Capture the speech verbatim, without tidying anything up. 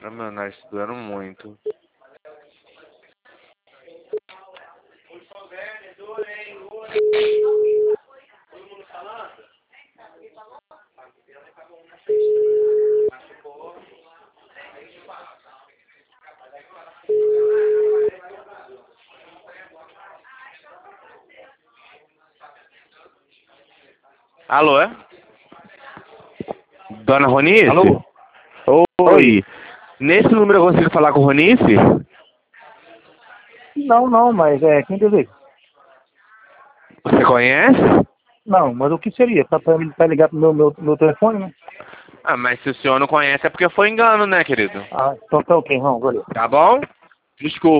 Tá meu nariz doendo muito. Alô, é? Dona Ronice? Alô? Oi. Oi. Nesse número eu consigo falar com Ronice? Não, não, mas é, quem deseja? Você conhece? Não, mas o que seria? Tá pra, pra ligar pro meu, meu, meu telefone, né? Ah, mas se o senhor não conhece é porque foi engano, né, querido? Ah, então tá ok, não, valeu. Tá bom? Desculpa.